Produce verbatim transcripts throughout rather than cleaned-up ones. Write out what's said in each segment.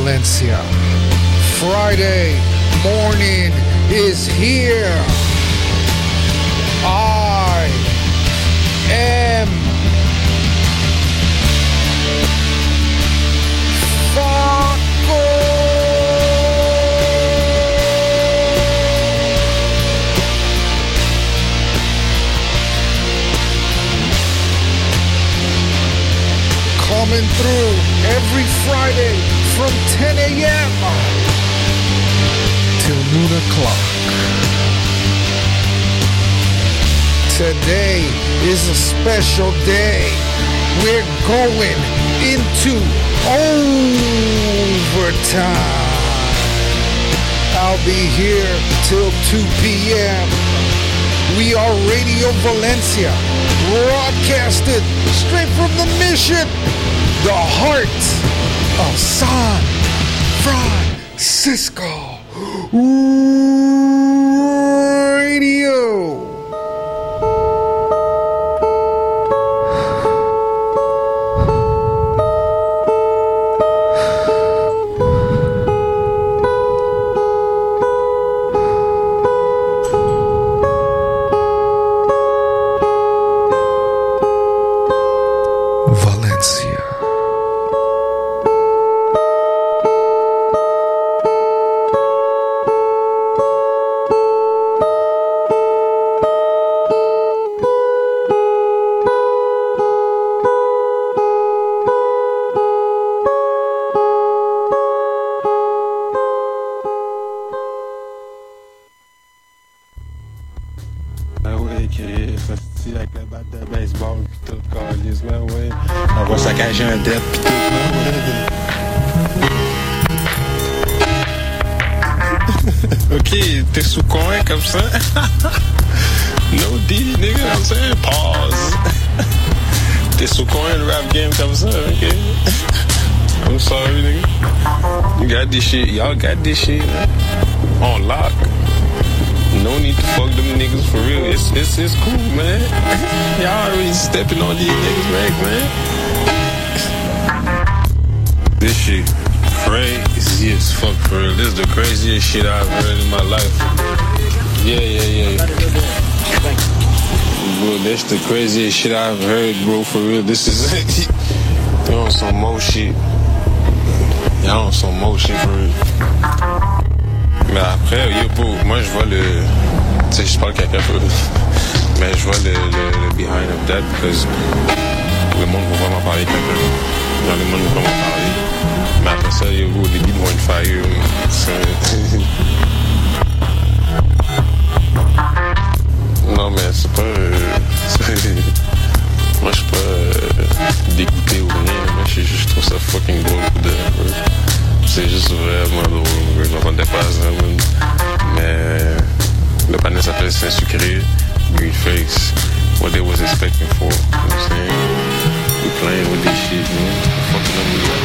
Valencia. Friday morning is here. I am Faco. Coming through every Friday from ten a.m. till noon o'clock. Today is a special day. We're going into overtime. I'll be here till two p.m. We are Radio Valencia, broadcasted straight from the mission, the heart of San Francisco Radio. No D, nigga, I'm saying pause. T'es sous coin de rap game comme ça, ok? I'm sorry, nigga. You got this shit, y'all got this shit, man. On lock. No need to fuck them niggas for real. It's it's it's cool, man. Y'all already stepping on these niggas back, man. This shit crazy as fuck for real. This is the craziest shit I've heard in my life. Yeah, yeah, yeah. Bro, that's the craziest shit I've heard, bro, for real. This is you on some more shit. Y'all on some more shit for real. Mais après, yo, bro, moi je vois le. Tu sais, je parle quelqu'un peu. Mais je vois le, le, le behind of that because le monde va vraiment parler quelqu'un. Genre, le monde va vraiment parler. Mais après ça, yo, bro, les beats vont être fire. Non, mais c'est pas. Euh, c'est, moi, je suis pas euh, dégoûté ou rien. Moi, je, je trouve ça fucking drôle. De, euh, c'est juste vraiment drôle. Je m'entendais pas à ça. Mais le panel s'appelle Saint-Sucré, Greenface. What they was expecting for. You know what I'm saying? We playing with this shit, man. Fucking up with that.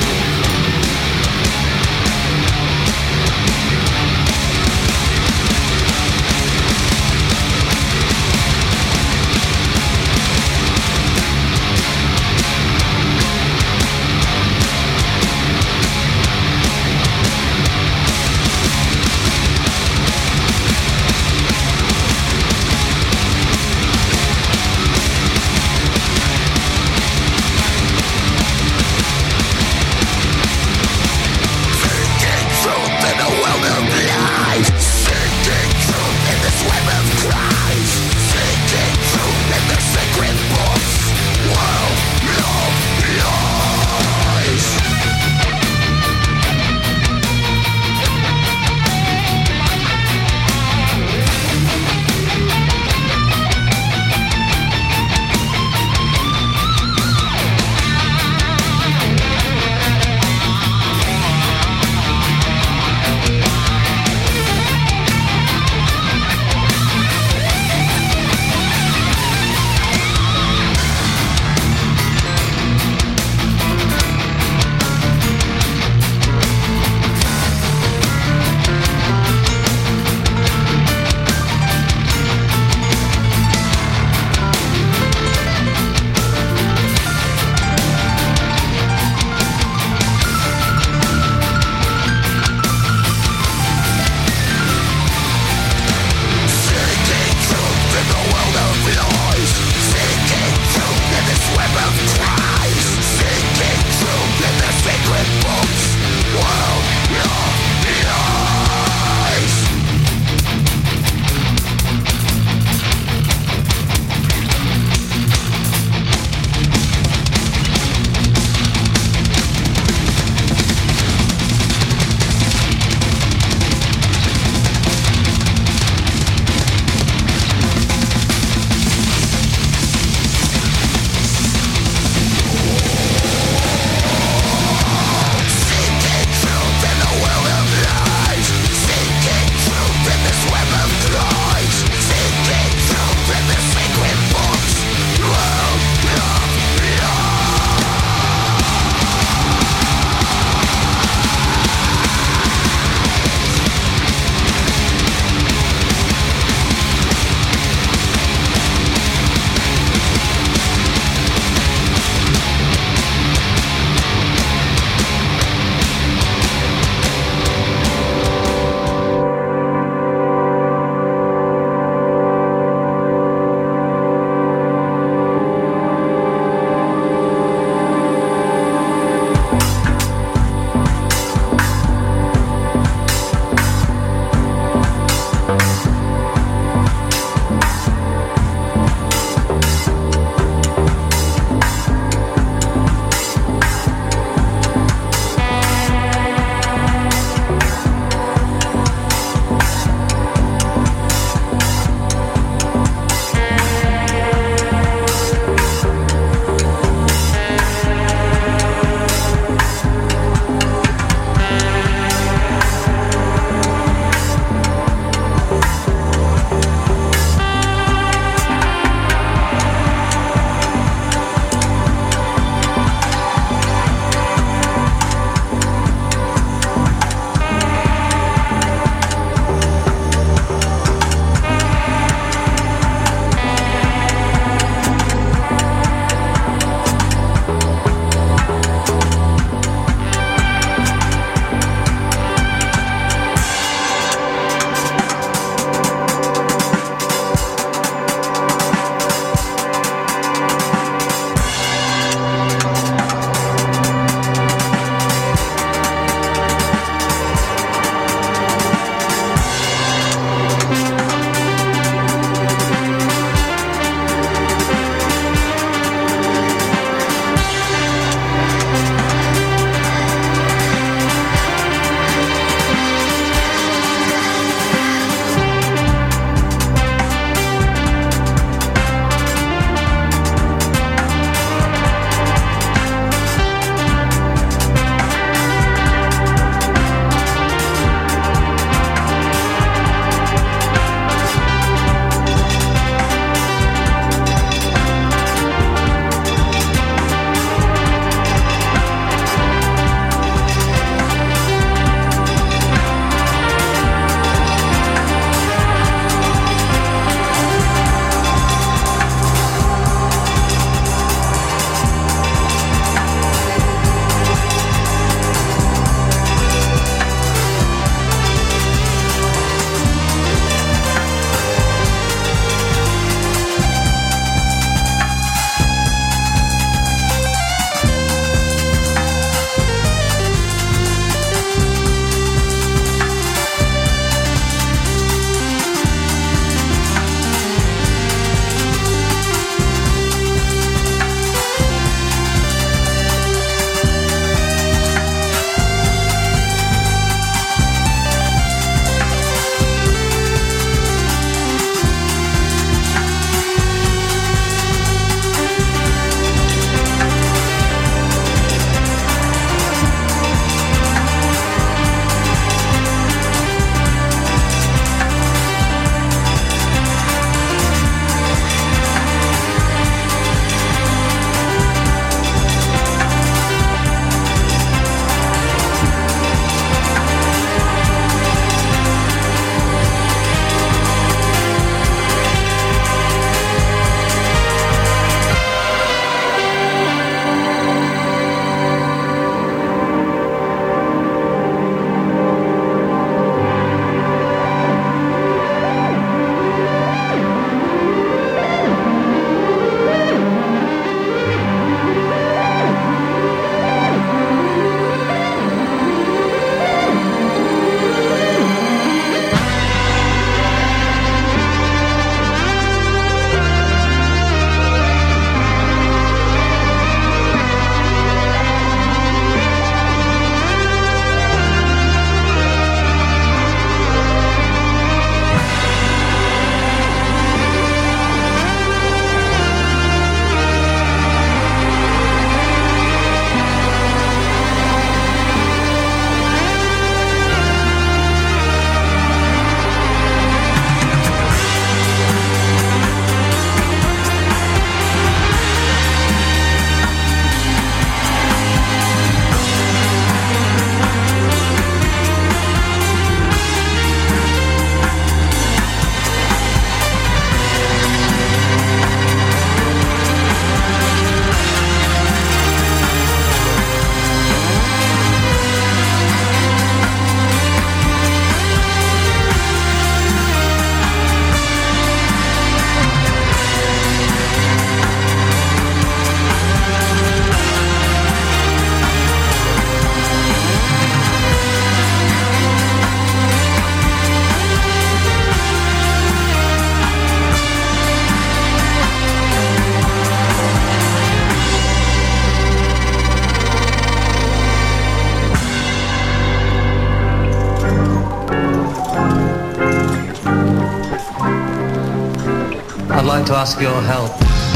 to ask your help.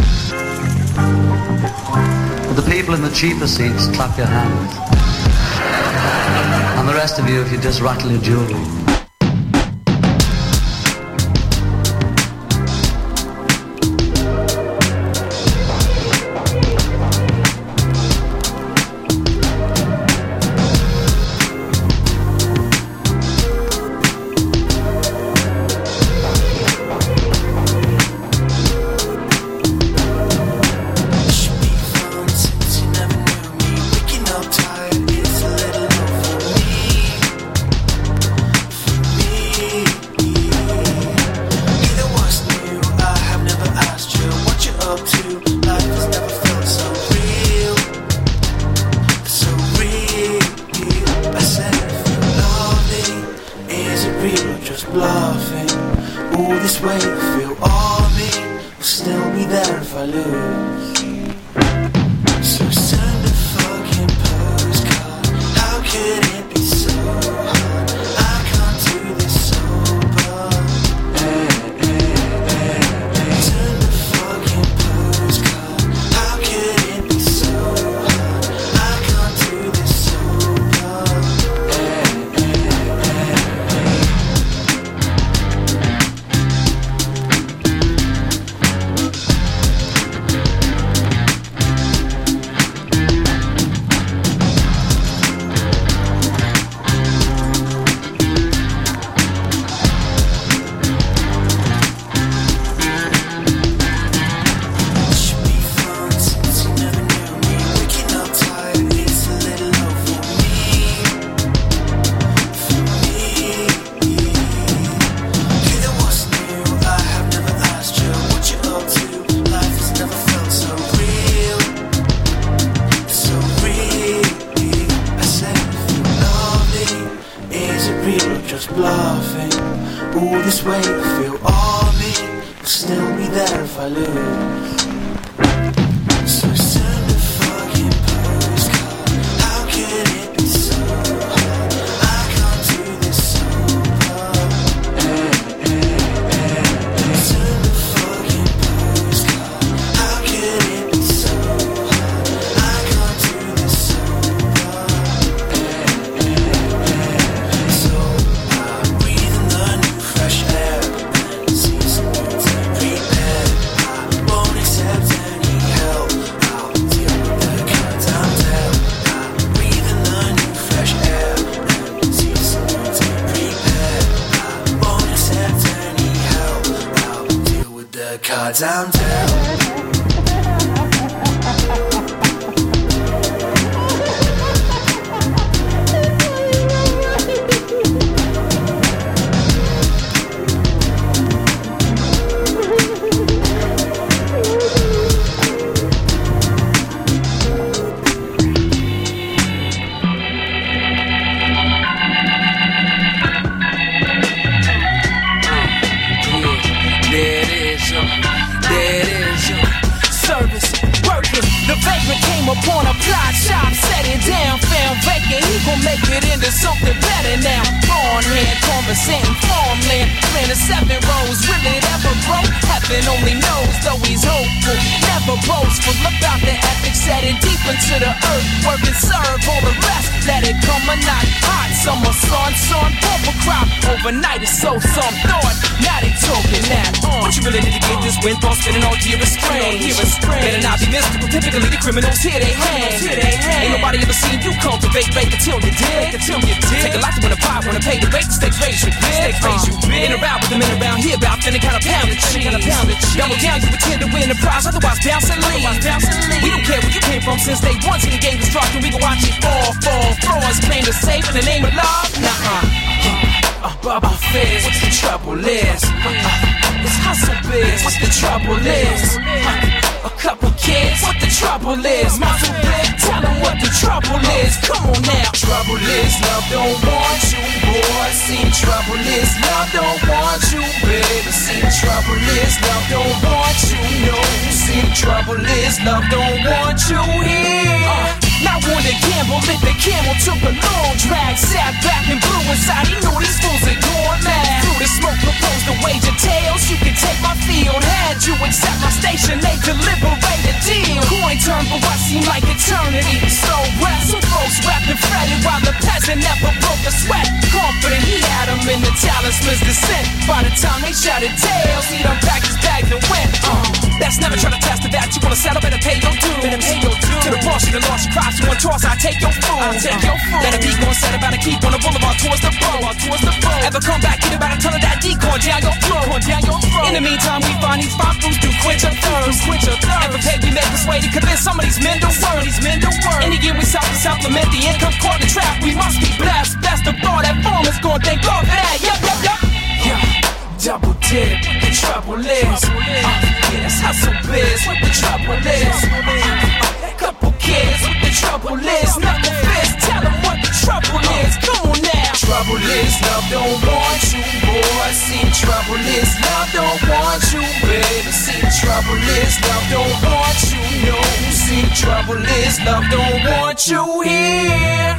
But the people in the cheaper seats, clap your hands. And the rest of you, if you just rattle your jewelry. Criminals, here they hang. Ain't nobody ever seen you cultivate bait until you dig. Until you dig. Take a lot to win a pot, wanna pay the bait, the stakes raise you big. Stakes raise you big. In around with the men around here, about finna kinda pound the cheese. Double down, you pretend to win the prize, otherwise bounce and leave. We don't care where you came from since day one, till the game constructed. We can watch it fall, fall. Frauds claim to save in the name of love. Nah-uh. Uh, Bubba Fizz, what's the trouble is? Uh, it's hustle biz, what the trouble is? Uh, a couple kids, what the trouble is? Muscle big, tell them what the trouble is. Come on now. Trouble is love don't want you, boy. See, trouble is love don't want you, baby. See, trouble is love don't want you, no. See, trouble is love don't want you here. Uh, Not one to gamble, lit the camel, took a long drag, sat back and blew inside. He knew these fools are going mad. Through the smoke, proposed to wager tails. You can take my field, had Would you accept my station? They deliberate a deal. Coin turn for what seemed like eternity. Slow rest, some folks rapped and fretted while the peasant never broke a sweat. Confident he had him in the talisman's descent. By the time they shouted tails, he'd unpacked his bags and went. Uh, that's never trying to test the that. You wanna settle, better pay your dues. Better pay your dues. To the boss, you done lost your crops. You want toss, I take your food. I take your food. Better be going set about to keep on the boulevard towards the boulevard towards the boat. Ever come back, get about a ton of that decoy down your throat, down your throat. In the meantime, we find these five foods to quench your thirst, quench your thirst. Ever paid, we make persuaded, convince some of these men to work. These men to work. In the year we sought to supplement the income caught in the trap. We must be blessed. Best of all, that farm is gonna thank God for that. Yep, yep, yep. Yeah, double dip. The trouble is, uh, yeah, that's hustle biz. What the trouble is, uh, couple kids. What the trouble is, knuckle fist. Tell them what the trouble is. Come on now. Trouble is, love don't want you, boy. See, trouble is, love don't want you, baby. See, trouble is, love don't want you, no. See, trouble is, love don't want you here.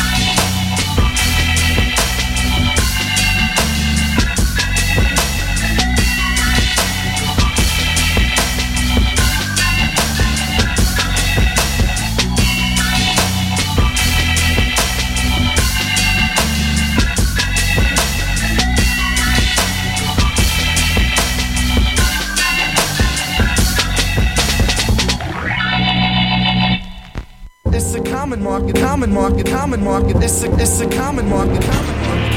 It's a common market, common market, common market. It's a, it's a common market, common market.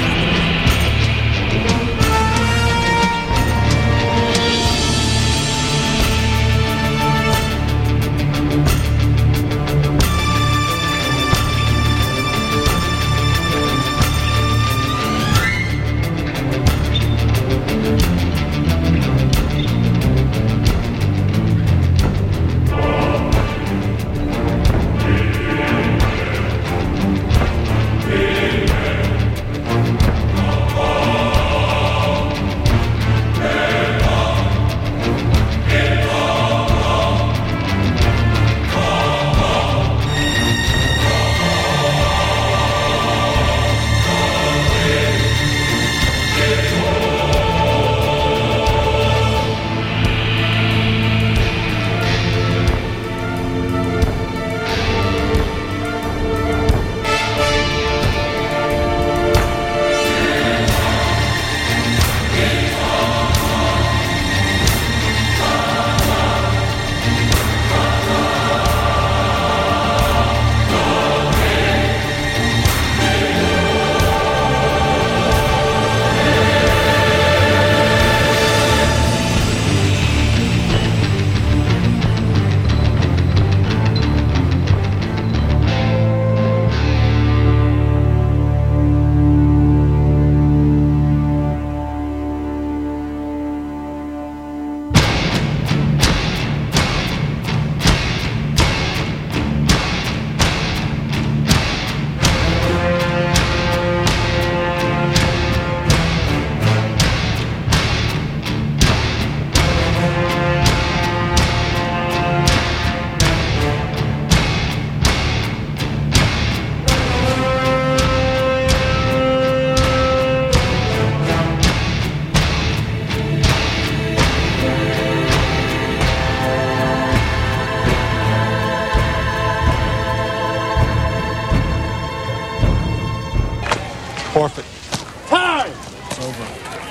Forfeit. Time! It's over.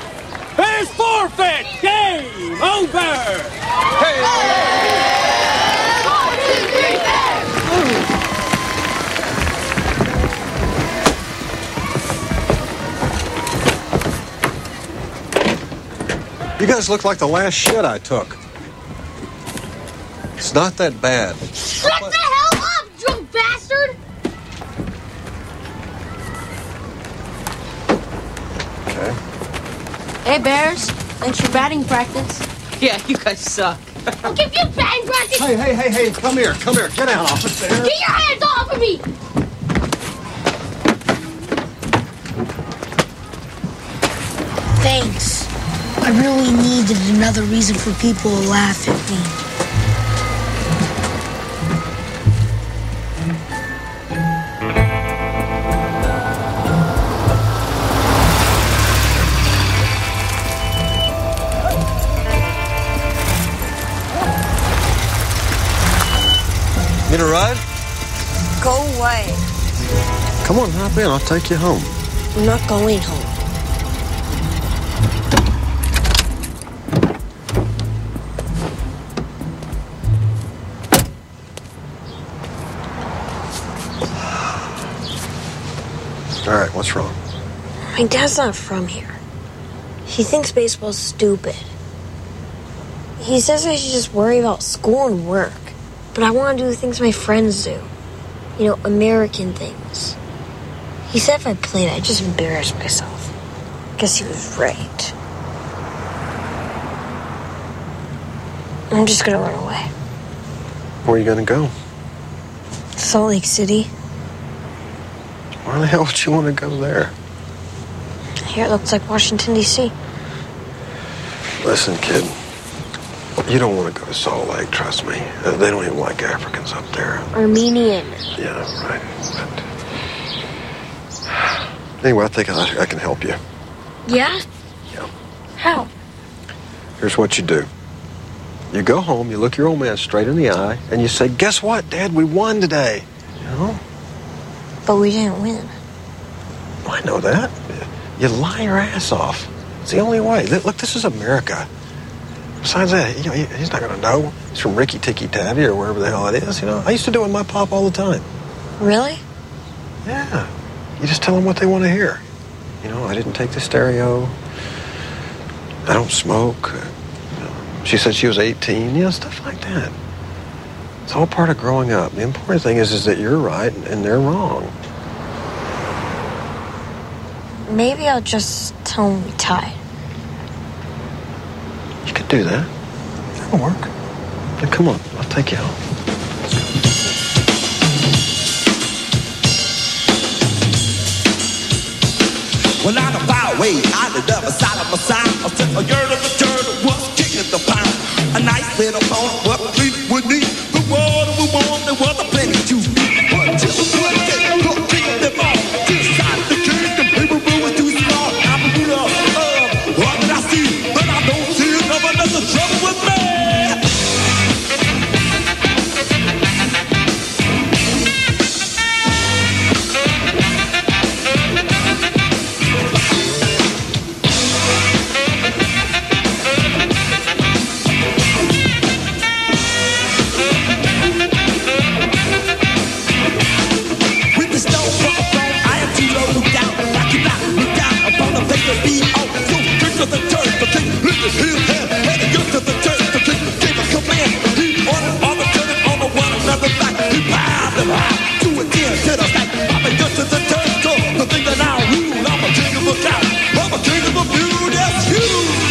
It's forfeit! Game over! Hey! You guys look like the last shit I took. It's not that bad. Shut the hell up, drunk bastard! Okay. Hey, Bears. Thanks for batting practice. Yeah, you guys suck. I'll give you batting practice! Hey, hey, hey, hey, come here, come here. Get out off it there. Get your hands off of me! Thanks. I really needed another reason for people to laugh at me. Go away. Come on, hop in. I'll take you home. I'm not going home. All right, what's wrong? My dad's not from here. He thinks baseball's stupid. He says I should just worry about school and work. But I want to do the things my friends do. You know, American things. He said if I played, I'd just embarrass myself. Guess he was right. I'm just gonna run away. Where are you gonna go? Salt Lake City. Why the hell would you want to go there? Here it looks like Washington, D C Listen, kid. You don't want to go to Salt Lake, trust me. Uh, they don't even like Africans up there. Armenian. Yeah, right. But... Anyway, I think I, I can help you. Yeah? Yeah. How? Here's what you do. You go home, you look your old man straight in the eye, and you say, guess what, Dad? We won today. You know? But we didn't win. I know that. You lie your ass off. It's the only way. Look, this is America. Besides that, you know, he's not going to know. He's from Ricky Tikki Tavi or wherever the hell it is, you know. I used to do it with my pop all the time. Really? Yeah. You just tell them what they want to hear. You know, I didn't take the stereo. I don't smoke. She said she was eighteen, you know, stuff like that. It's all part of growing up. The important thing is, is that you're right and they're wrong. Maybe I'll just tell him we tied. You could do that. That'll work. Now, come on, I'll take you home. Well, on the byway, on the other side of my side, I said a girl of the turtle was kicking the pound. A nice little pony, what we would need. The water we want, there was a plenty to eat. But just one day, look, kicking them off. This side of the king, the paper room was too small. I'm a good up, uh, what did I see? But I don't see another trouble with me. To the church, the king lifted his hand, and he looked to the church, the king gave a command. He ordered all the children on the one another's back. He piled them high, to a ten to the stack. Popping good to the church, so the thing that I rule. I'm a king of the cow, I'm a king of the few, that's you.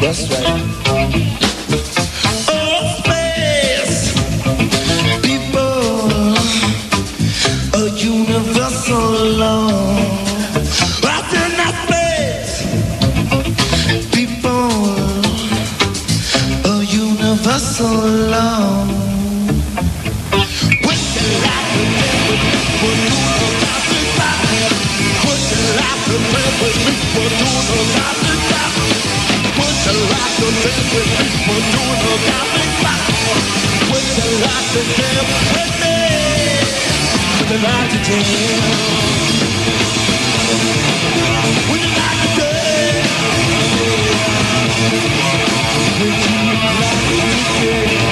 That's right. Oh, space people, a universal law. Out in that space people, a universal law. What you like to play with me for doing a topic pop? What you like to play with me for doing a topic pop? What you like to play with me for doing a topic pop? What you like to play with me? What you like to do? What you like to do? What you like to do?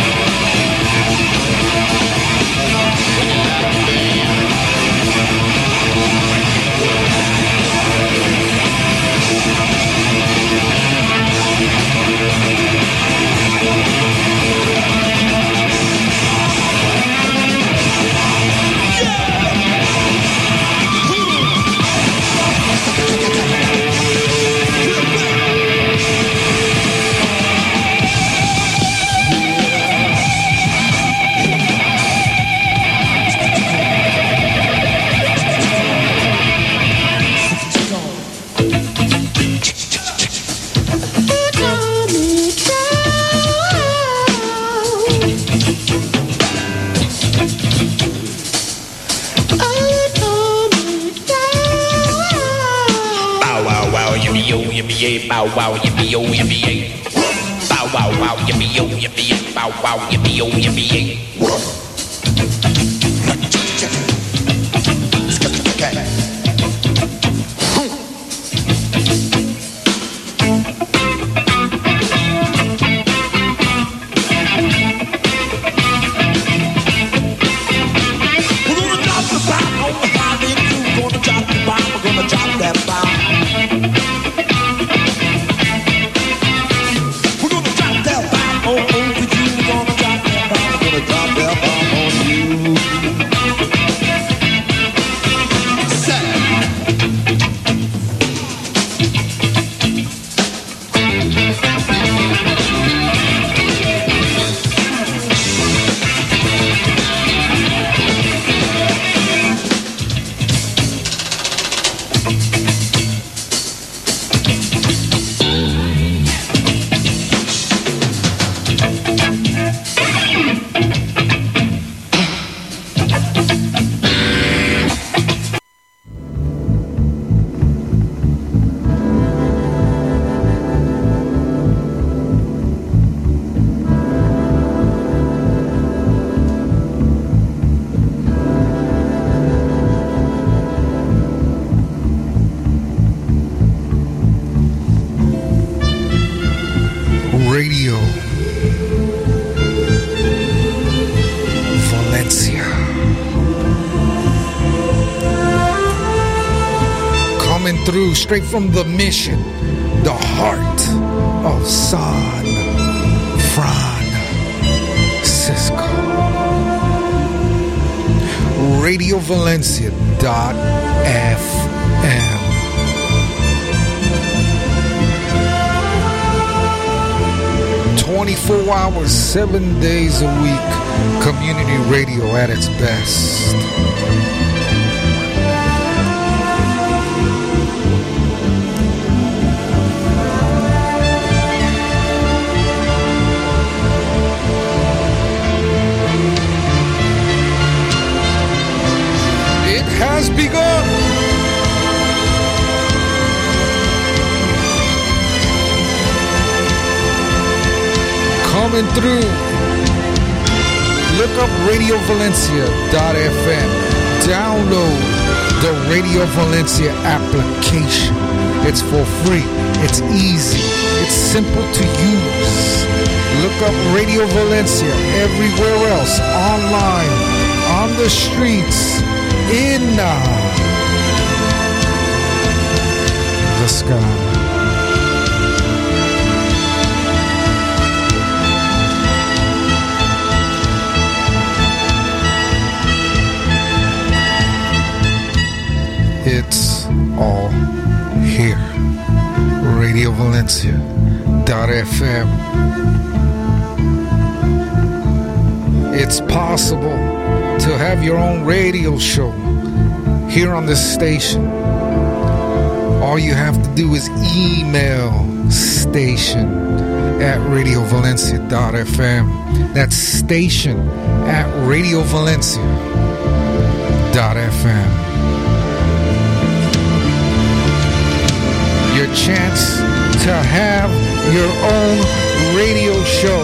Bow wow, yippee yo, yippee yay. Bow wow, wow, yippee yo, yippee yay. Bow wow, yippee yo, yippee yay. We're gonna drop the bomb on the five and two. Gonna drop the bomb, we're gonna drop that bomb. Radio Valencia. Coming through straight from the mission, the heart of San Francisco. Radio Valencia dot F M. twenty-four hours, seven days a week. Community radio at its best. It has begun. Coming through. Look up radio valencia dot f m. Download the Radio Valencia application. It's for free. It's easy. It's simple to use. Look up Radio Valencia everywhere else. Online. On the streets. In uh, the sky. It's all here. Radio Valencia dot f m. It's possible to have your own radio show here on this station. All you have to do is email station at radio valencia dot f m. That's station at radio valencia dot f m. Your chance to have your own radio show.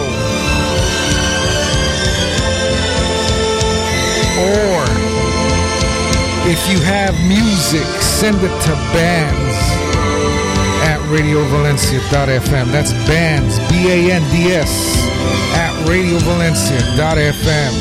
Or if you have music, send it to bands at radio valencia dot f m. That's bands, B A N D S, at radio valencia dot f m.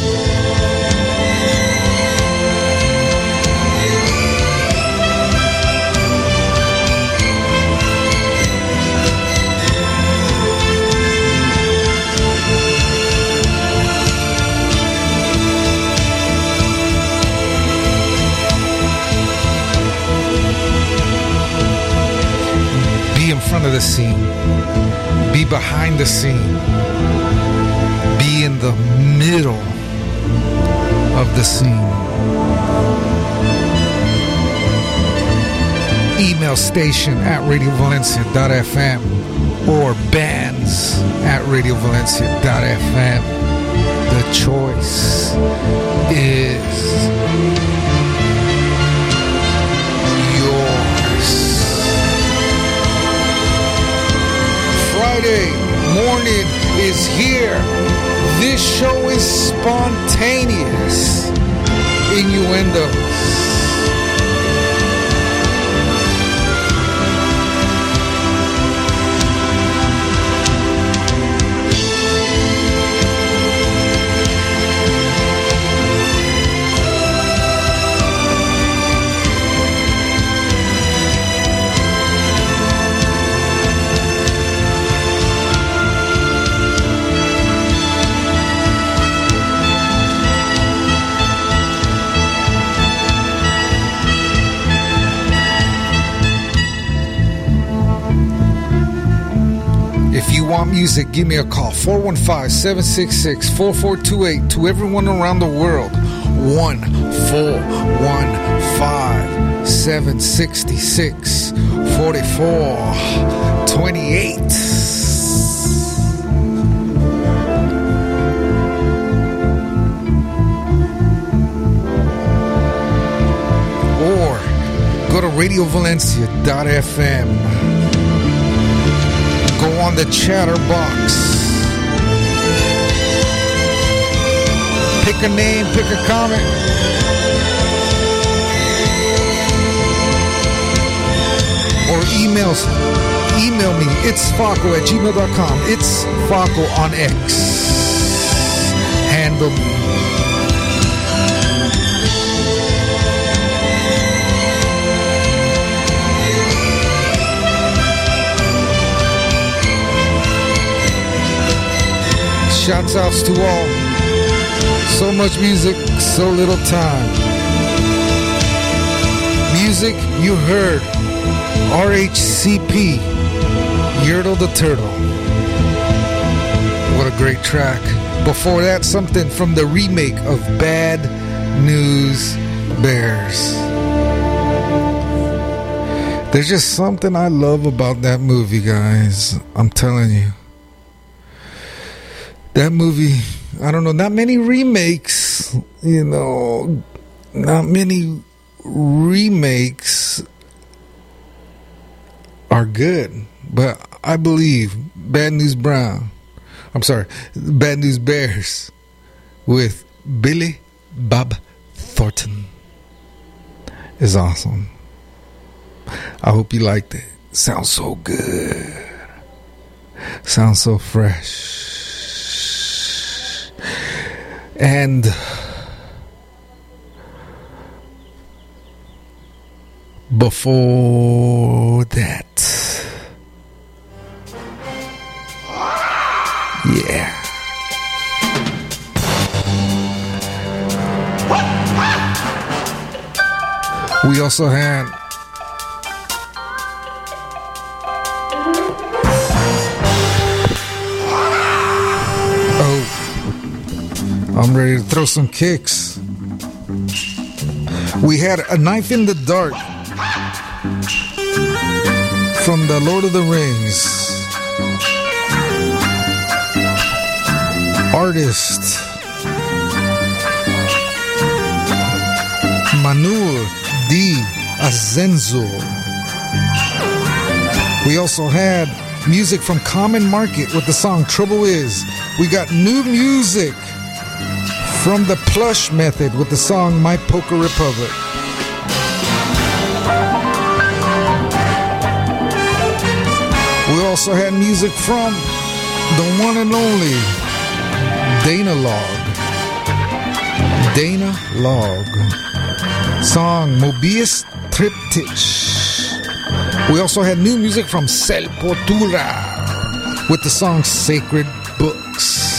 In front of the scene, be behind the scene, be in the middle of the scene. Email station at radio valencia dot f m or bands at radio valencia dot f m. The choice is Friday morning is here. This show is spontaneous. Innuendos. If you want music, give me a call. four one five, seven six six, four four two eight. To everyone around the world, one four one five, seven six six, four four two eight. Or go to radio valencia dot f m. Go on the chatter box. Pick a name, pick a comment. Or emails. Email me. It's Faco at gmail dot com. It's Faco on X. Handle me. Shouts outs to all. So much music, so little time. Music you heard. R H C P, Yertle the Turtle. What a great track. Before that, something from the remake of Bad News Bears. There's just something I love about that movie, guys. I'm telling you. That movie, I don't know, not many remakes, you know, not many remakes are good. But I believe Bad News Brown, I'm sorry, Bad News Bears with Billy Bob Thornton is awesome. I hope you liked it. Sounds so good. Sounds so fresh. And before that, yeah. We also had I'm ready to throw some kicks. We had A Knife in the Dark from the Lord of the Rings. Artist Manuel D. Azenzo. We also had music from Common Market with the song Trouble Is. We got new music from the Plush Method with the song My Poker Republic. We also had music from the one and only Dana Log. Dana Log. Song Mobius Triptych. We also had new music from Sepultura with the song Sacred Books.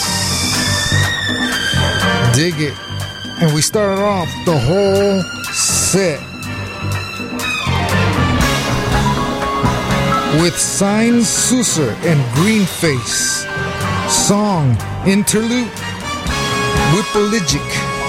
Dig it. And we started off the whole set with Sign Susser and Greenface. Song Interlude Whippoligic.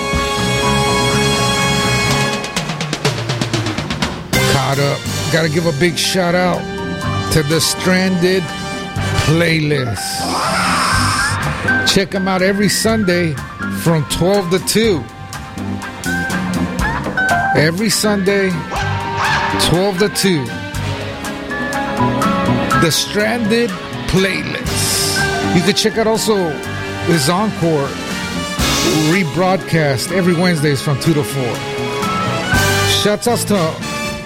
Caught up. Gotta give a big shout out to the Stranded playlist. Check them out every Sunday from twelve to two. Every Sunday, twelve to two. The Stranded playlist. You can check out also his Encore rebroadcast every Wednesdays from two to four. Shouts out to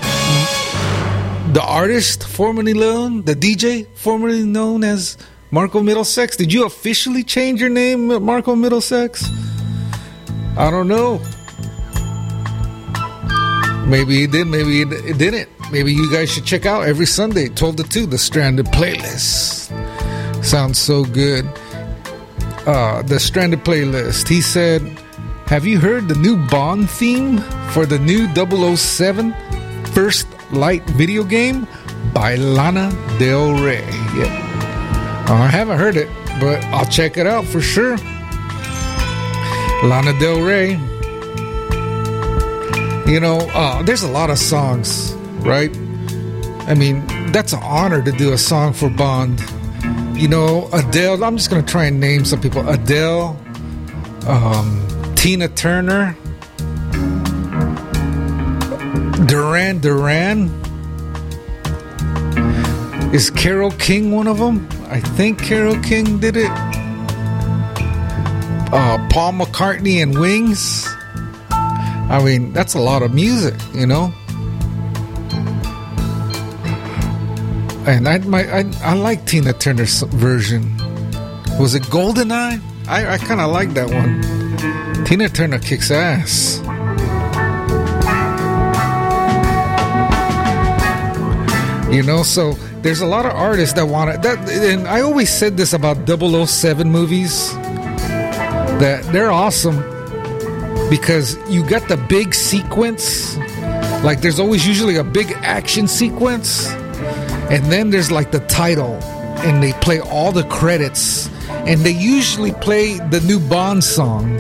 the artist formerly known, the D J formerly known as Marco Middlesex. Did you officially change your name, Marco Middlesex? I don't know. Maybe he did, maybe he didn't. Maybe you guys should check out every Sunday, twelve to two, the Stranded playlist. Sounds so good. Uh, the Stranded playlist. He said, have you heard the new Bond theme for the new double oh seven First Light video game by Lana Del Rey? Yeah. I haven't heard it, but I'll check it out for sure. Lana Del Rey. You know, uh, there's a lot of songs, right? I mean, that's an honor to do a song for Bond. You know, Adele. I'm just going to try and name some people. Adele, um, Tina Turner, Duran Duran. Is Carole King one of them? I think Carole King did it. Uh, Paul McCartney and Wings. I mean, that's a lot of music, you know. And I, my, I, I like Tina Turner's version. Was it GoldenEye? I, I kind of like that one. Tina Turner kicks ass. You know, so there's a lot of artists that want it. That, and I always said this about double oh seven movies, that they're awesome because you got the big sequence. Like there's always usually a big action sequence, and then there's like the title, and they play all the credits, and they usually play the new Bond song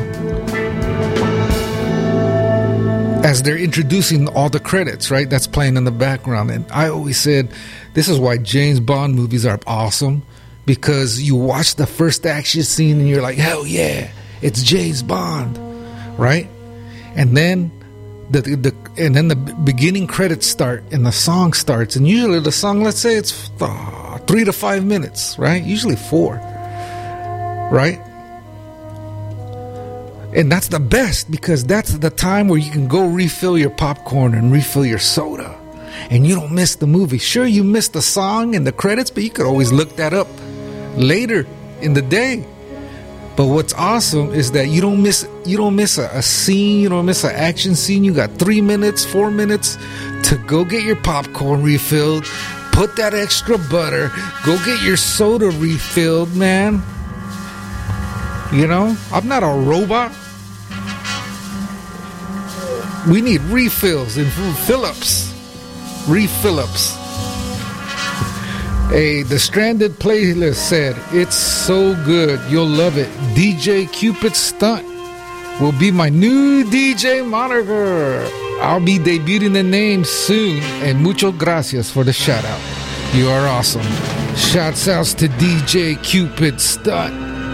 as they're introducing all the credits, right? That's playing in the background. And I always said, this is why James Bond movies are awesome, because you watch the first action scene and you're like, hell yeah, it's James Bond, right? And then the, the and then the beginning credits start and the song starts. And usually the song, let's say it's uh, three to five minutes, right? Usually four, right? And that's the best, because that's the time where you can go refill your popcorn and refill your soda, and you don't miss the movie. Sure, you miss the song and the credits, but you could always look that up later in the day. But what's awesome is that you don't miss you don't miss a, a scene, you don't miss an action scene. You got three minutes, four minutes to go get your popcorn refilled, put that extra butter, go get your soda refilled, man. You know, I'm not a robot. We need refills and fill-ups. Refill-ups. Hey, the Stranded playlist said, it's so good, you'll love it. D J Cupid Stunt will be my new D J moniker. I'll be debuting the name soon, and mucho gracias for the shout out. You are awesome. Shouts outs to D J Cupid Stunt.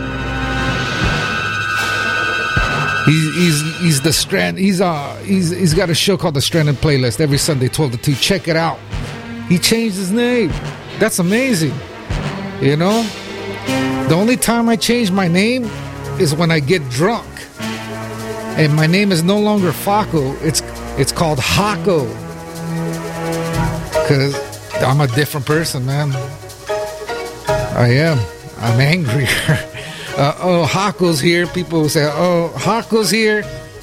He's he's he's the strand. He's uh he's he's got a show called The Stranded Playlist every Sunday twelve to two. Check it out. He changed his name. That's amazing. You know, the only time I change my name is when I get drunk, and my name is no longer Faco. It's it's called Hako, because I'm a different person, man. I am. I'm angrier. Uh, oh, Hako's here. People will say, oh, Hako's here.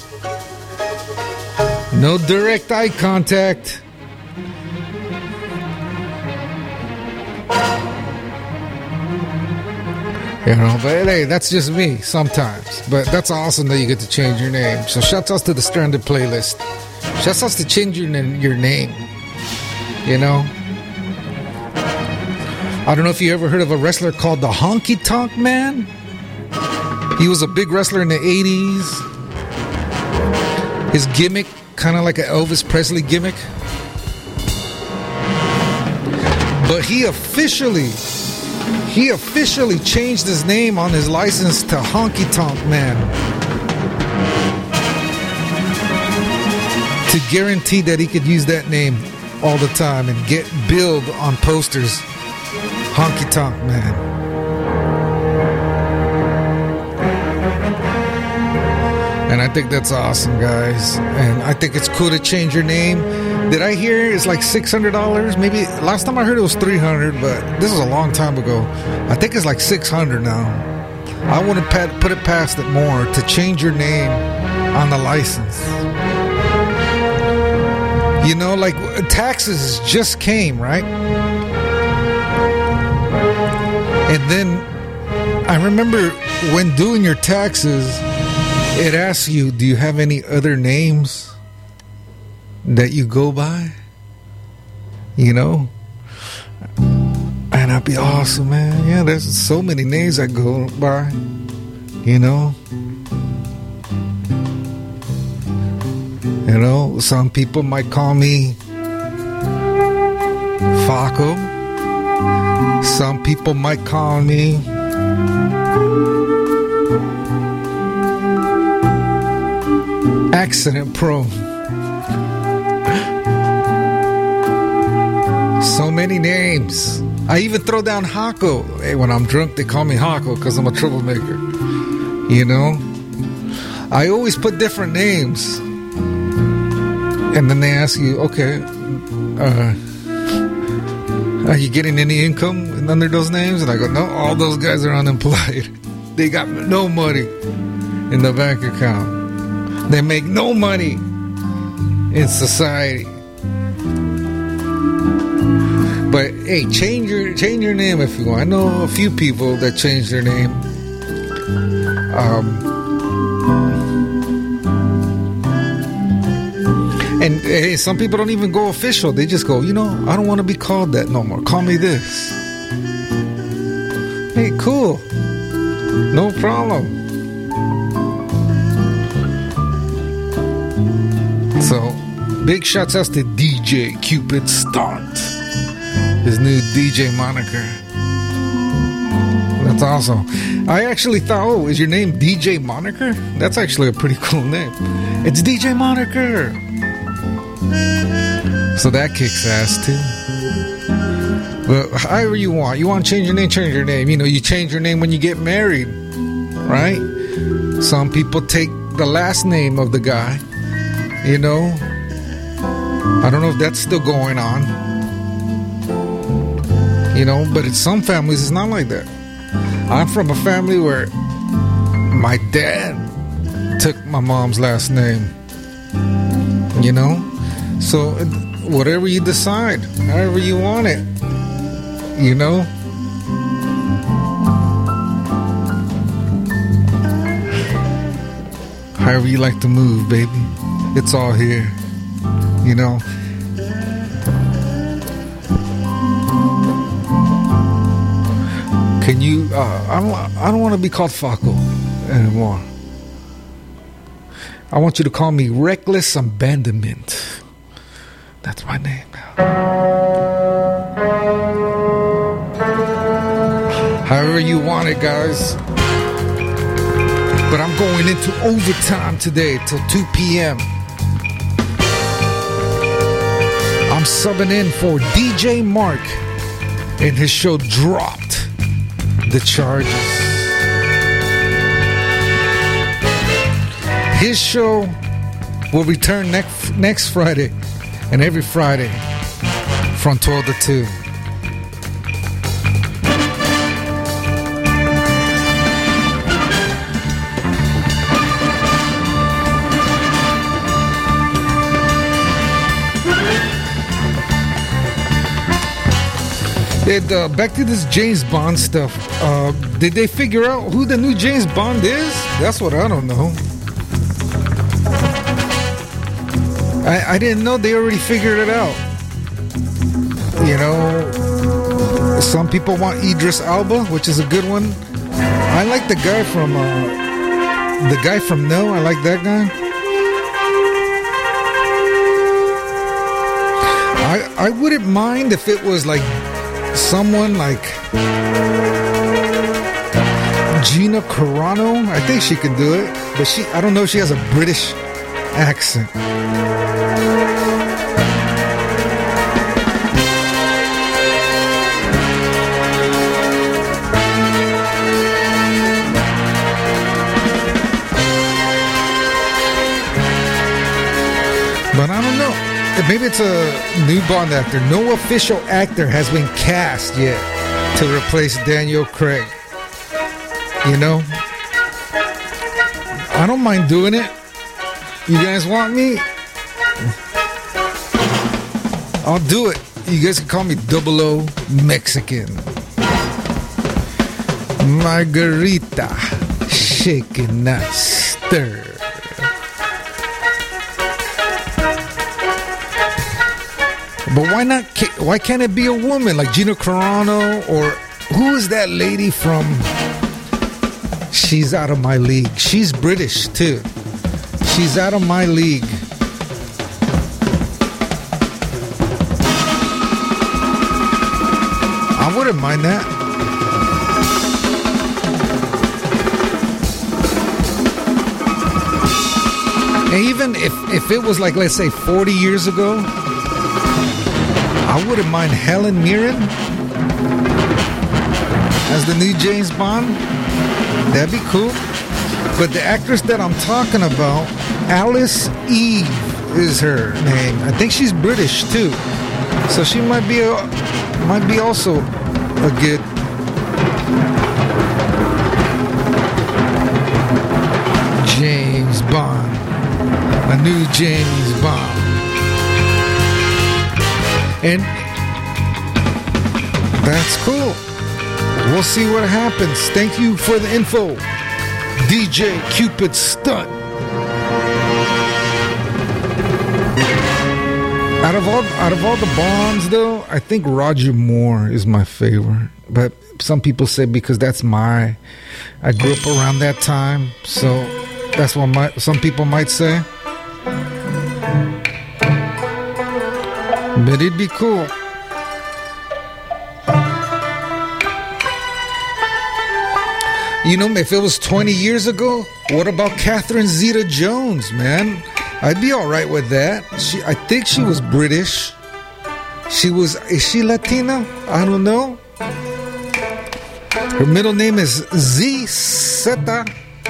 No direct eye contact. You know, but hey, that's just me sometimes. But that's awesome that you get to change your name. So shout outs to the Stranded Playlist. Shout outs to change your, your name. You know? I don't know if you ever heard of a wrestler called the Honky Tonk Man. He was a big wrestler in the eighties. His gimmick, kind of like an Elvis Presley gimmick. But he officially, he officially changed his name on his license to Honky Tonk Man, to guarantee that he could use that name all the time and get billed on posters. Honky Tonk Man. And I think that's awesome, guys. And I think it's cool to change your name. Did I hear it's like six hundred dollars? Maybe last time I heard it was three hundred dollars, but this was a long time ago. I think it's like six hundred dollars now. I want to put it past it more to change your name on the license. You know, like taxes just came, right? And then I remember when doing your taxes, it asks you, do you have any other names that you go by? You know? And that'd be awesome, man. Yeah, there's so many names I go by. You know? You know, some people might call me Faco. Some people might call me Accident Pro. So many names. I even throw down Hako. Hey, when I'm drunk, they call me Hako because I'm a troublemaker. You know? I always put different names. And then they ask you, okay, uh, are you getting any income under those names? And I go, no, all those guys are unemployed. They got no money in the bank account. They make no money in society. But hey, change your change your name if you want. I know a few people that changed their name. Um, and hey, some people don't even go official. They just go, you know, I don't want to be called that no more. Call me this. Hey, cool. No problem. So, big shouts out to D J Cupid Stunt. His new D J moniker. That's awesome. I actually thought, oh, is your name D J Moniker? That's actually a pretty cool name. It's D J Moniker. So that kicks ass too. But however you want. You want to change your name, change your name. You know, you change your name when you get married, right? Some people take the last name of the guy. You know, I don't know if that's still going on. You know, but in some families, it's not like that. I'm from a family where my dad took my mom's last name. You know, so whatever you decide, however you want it, you know. However you like to move, baby. It's all here, you know. Can you? Uh, I don't. I don't want to be called Faco anymore. I want you to call me Reckless Abandonment. That's my name now. However you want it, guys. But I'm going into overtime today till two p.m. I'm subbing in for D J Mark, and his show Dropped the Charges. His show will return next next Friday, and every Friday from twelve to two. Did, uh, back to this James Bond stuff. Uh, did they figure out who the new James Bond is? That's what I don't know. I, I didn't know they already figured it out. You know, some people want Idris Elba, which is a good one. I like the guy from uh, the guy from No. I like that guy. I I wouldn't mind if it was like someone like Gina Carano. I think she can do it, but she I don't know if she has a British accent. But I don't know. Maybe it's a new Bond actor. No official actor has been cast yet to replace Daniel Craig. You know? I don't mind doing it. You guys want me? I'll do it. You guys can call me Double O Mexican. Margarita. Shaken, not stirred. But why not? Why can't it be a woman like Gina Carano, or who is that lady from She's Out of My League? She's British too. She's Out of My League. I wouldn't mind that. And even if, if it was like, let's say forty years ago, I wouldn't mind Helen Mirren as the new James Bond. That'd be cool. But the actress that I'm talking about, Alice Eve is her name. I think she's British too, so she might be a, might be also a good. James Bond, a new James Bond. And that's cool. We'll see what happens. Thank you for the info, D J Cupid Stunt. Out of all out of all the Bonds, though, I think Roger Moore is my favorite. But some people say because that's my, I grew up around that time, so that's what my, some people might say. But it'd be cool. You know, if it was twenty years ago, what about Catherine Zeta-Jones, man? I'd be all right with that. She, I think she was British. She was, is she Latina? I don't know. Her middle name is Z Zeta.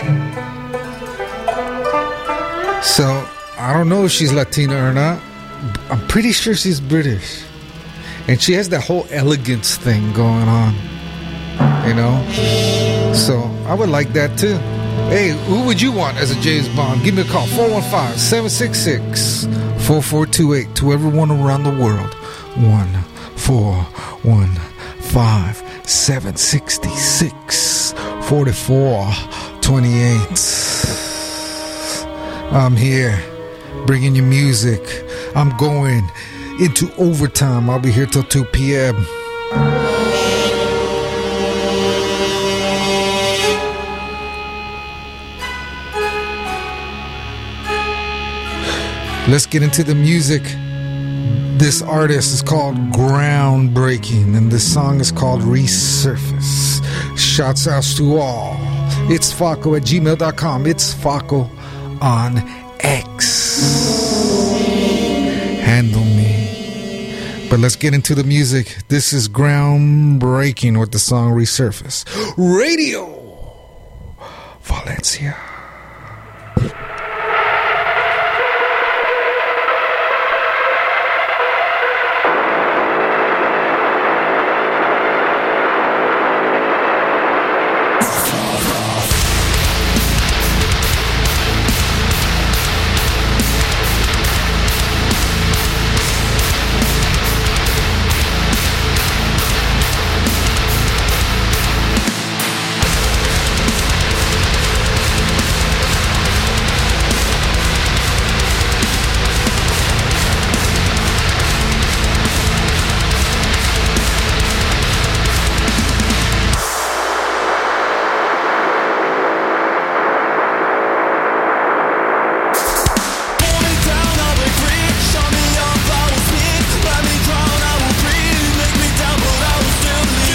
So, I don't know if she's Latina or not. I'm pretty sure she's British. And she has that whole elegance thing going on. You know? So, I would like that too. Hey, who would you want as a James Bond? Give me a call. four one five, seven six six, four four two eight. To everyone around the world. one four one five, seven six six, four four two eight. I'm here bringing you music. I'm going into overtime. I'll be here till two p.m. Let's get into the music. This artist is called Groundbreaking, and this song is called Resurface. Shouts out to all. It's Faco at gmail dot com. It's Faco on X. Handle me. But let's get into the music. This is Groundbreaking with the song Resurface. Radio Valencia.